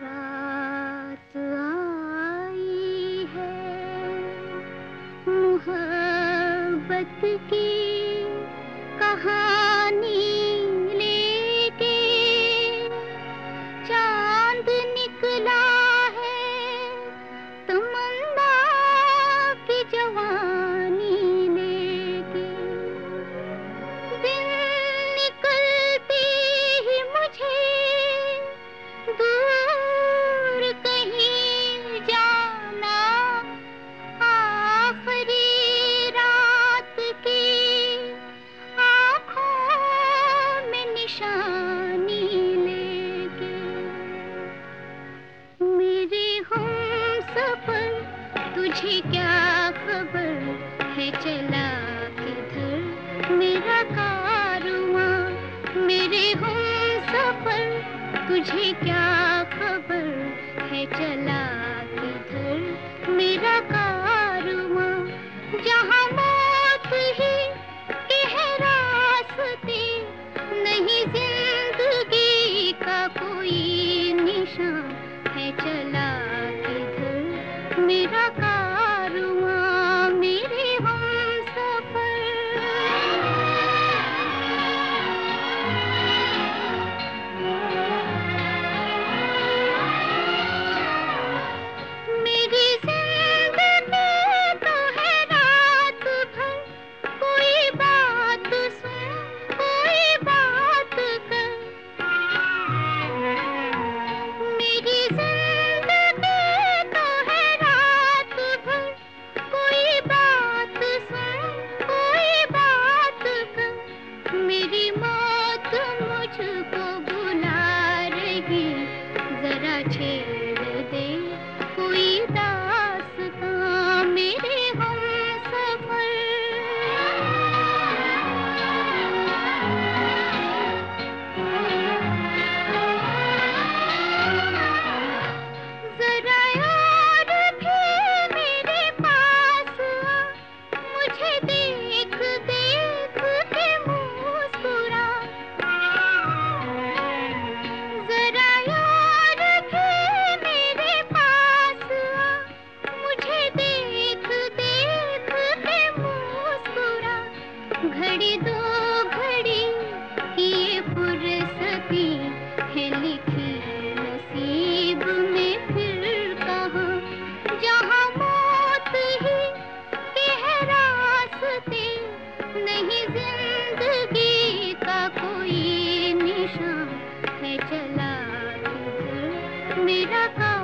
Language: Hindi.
रात आई है मोहब्बत की कहानी लेके, चांद निकला है तमन्ना की जवानी लेके। दिन निकलती ही मुझे दूर कहीं जाना, आखिरी रात की आँखों में निशानी लेके। मेरे हमसफर तुझे क्या खबर है चला किधर मेरा कारवां। मेरे हमसफर तुझे क्या खबर है चला किधर मेरा कारवां। जहाँ मौत ही के है रास्ते, नहीं जिंदगी का कोई निशान है चला किधर मेरा कारवां। मेरे हमसफर मेरी जिंदगी तो है रात भर, कोई बात सुन कोई बात कर। मेरी जिंदगी तो है रात भर, कोई बात सुन कोई बात कर। मेरी मौत मुझको बुला रही, जरा छेड़ दे कोई दास्तां। मेरे हमसफर जरा यार भी मेरे पास आ, मुझे देख देख के मुस्कुरा। जरा यार भी मेरे पास आ, मुझे देख देख के मुस्कुरा। घड़ी दो घड़ी की ये फुर्सती है लिखी नसीब में फिर कहाँ। जहाँ मौत ही के है रास्ते, नहीं जिंदगी का कोई निशान है चला किधर मेरा